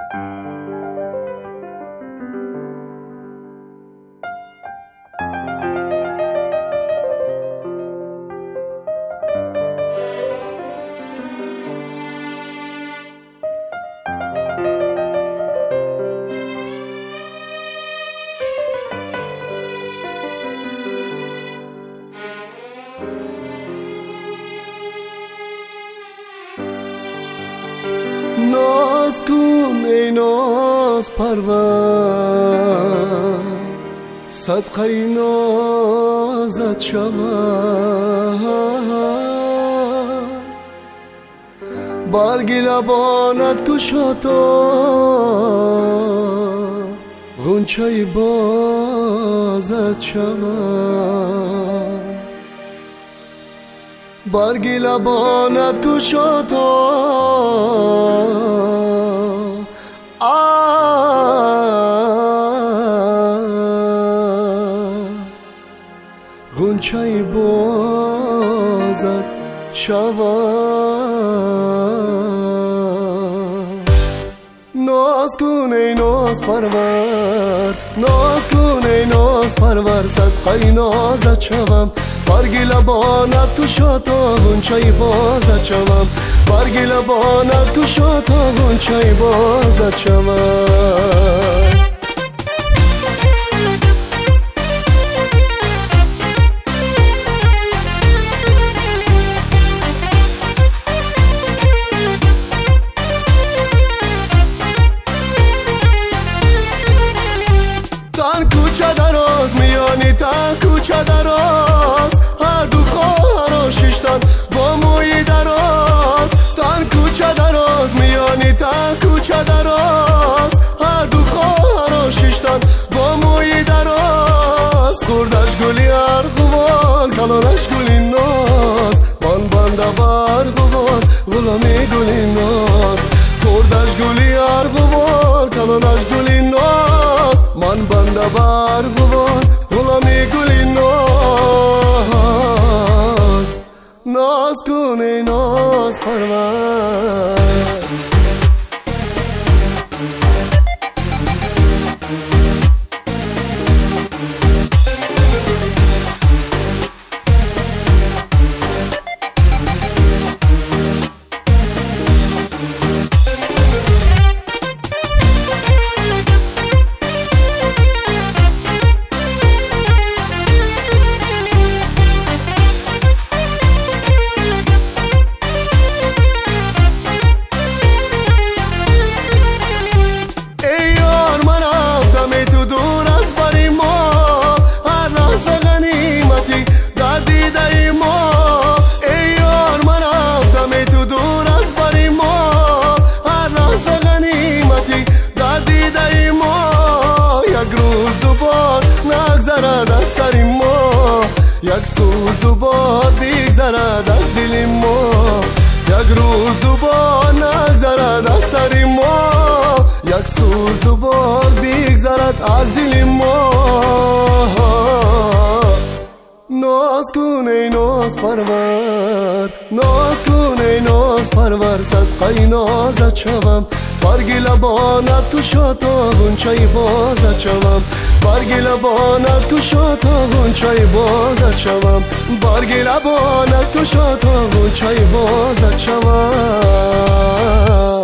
ناز کن ای ناز پرور، صدقه نازت شود. برگ لبانت گشادا، غنچه بازت شود. برگ لبانت گشادا، غنچه بازت شود. ناز کن ای ناز پرور، ناز کن ای ناز پرور، صدقه نازت شوم. برگ لبانت گشادا، غنچه بازت شوم. برگ لبانت گشادا، غنچه بازت شوم. تن کوچه دراز میانی، تن کوچه دراز، هر دو خواهر ششتن با موی دراز. تن کوچه دراز میانی، تن کوچه دراز، هر دو خواهر ششتن با موی دراز. خوردش گلی ارغوان، کلانش گلی ناز، من بنده برغوان، غلامی گلی ناز. خوردش گلی ارغوان، کلانش گلی ناز، من بنده برغوان، غلامی گلی ناز. ناز کن ای ناز پرور. از سر ما یک سوز دوبار بگذرد از دل ما. یک روز دوبار نگذرد از سر ما، یک سوز دوبار بگذرد از دل ما. ناز کن ای ناز پرور، ناز کن ای ناز پرور، صدقه نازت شوم. برگ لبانت گشادا، غنچه بازت شوم. برگ لبانت گشادا، غنچه بازت شوم. برگ لبانت گشادا، غنچه بازت شوم.